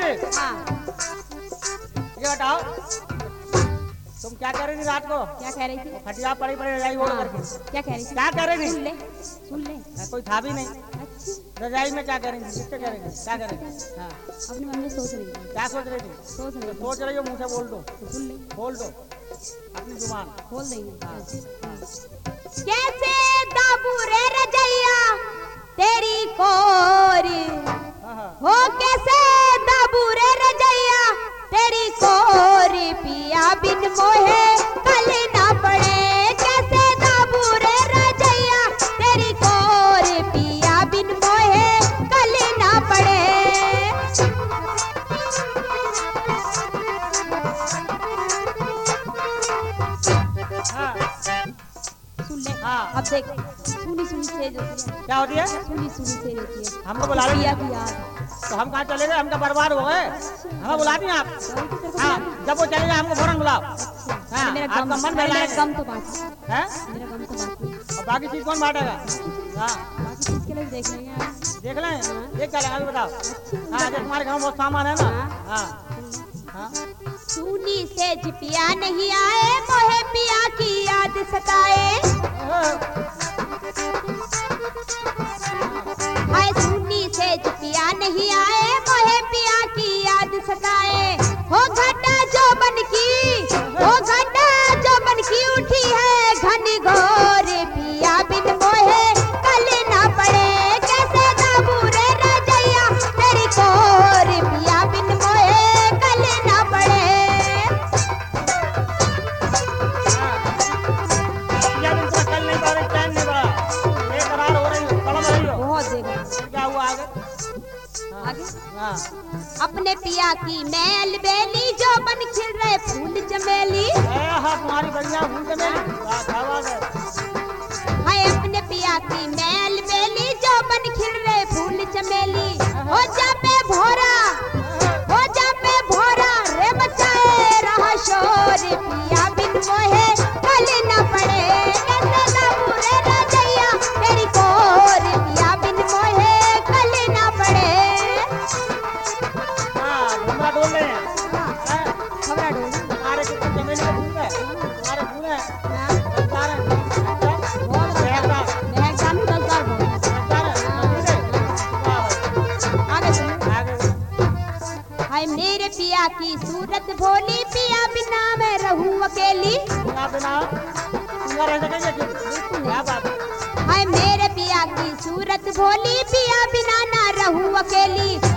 थी? हाँ। ये बताओ तुम क्या कह रही थी रात को? क्या कह रही थी? खटिया पड़ी पड़ी रजाई ओढ़ करके। क्या कह रही थी? क्या कह रही थी? सुन ले। कोई था भी नहीं। अच्छा। रजाई में क्या कह रही थी? किससे कह रही थी? क्या कह रही थी? हाँ। अपने मन में सोच रही थी। क्या सोच रही थी? सोच रही हो मुँह से बोल दो। तो सुन ले। बोल दो अपनी जुबान खोल देंगे। हाँ। कैसे दाबू रे रजैया तेरी कोरी हो, कैसे दाबू रे रजैया तेरी कोरी पिया बिन मोहे कल ना पड़े। कैसे दाबू रे रजैया तेरी कोरी पिया बिन मोहे कल ना पड़े। सुन ले। हाँ। अब देख सुनी सुनी सेज होती है। क्या होती है? सुनी सुनी सेज होती है। हमको बुला रही पिया है? की याद। तो हम कहाँ चले गए? हम तो बर्बाद हो गए। हमें बुलाती हैं आप? हाँ, जब वो चले जाए हमको फौरन बुलाओ। हाँ, आपका मन बहला है। गम तो बाकी हैं? मेरा गम तो बाकी। और बाकी चीज कौन बांटेगा? हाँ, बाकी चीज के लिए देख लेंगे। देख लें। ये क्या लगा अभी बताओ। हाँ, जो तुम्हारे घर में बहुत सामान है ना। हाँ हाँ। सुनी सेज पिया नहीं आए मोहे पिया की याद सताए। हाय सुनी सेज पिया नहीं आए मोहे पिया की याद सताए। हो घटा जो बन की, हो घटा जो बन की उठी है घनी घोर पिया बिन मोहे कल ना पड़े। कैसे दाबू रे रजैया तेरी कोर पिया बिन मोहे कल ना पड़े। या दिन तुम्हें कल नहीं पड़ा, चैन नहीं पड़ा, बेकरार हो रही हो, तड़प रही हो। बहुत देगा। फिर क्या हुआ आगे? आगे हाँ। अपने पिया की मैं अलबेली जो बन खिल रहे फूल चमेली। हाँ, तुम्हारी बढ़िया फूल चमेली। वाह, क्या बात है। हाय अपने पिया की मैं अलबेली जो बन खिल रहे फूल चमेली। हो जा पे भोरा, हो जा पे भोरा रे मचाए रहा शोर पिया बिन मोहे कल ना पड़े। कैसे दाबू रे रजैया तेरी कोर पिया बिन मोहे कल ना पड़े। हाँ, घुमरा डोल रहे हैं। हैं? खबरा डोल। तुम्हारे कितने चमेली के फूल है? तुम्हारे फूल हैं? हाँ। रसदार हैं? बहुत महकदार? महकदार नहीं, रसदार बहुत। रसदार हैं? ठीक है? वाह भाई। आगे सुन। आगे। हाय मेरे पिया की सूरत भोली पिया बिना मैं रहूं अकेली। बिना बिना सिंगर रह सकेंगे क्यों? क्या बात है? हाय मेरे पिया की सूरत भोली पिया बिना ना रहूं अकेली।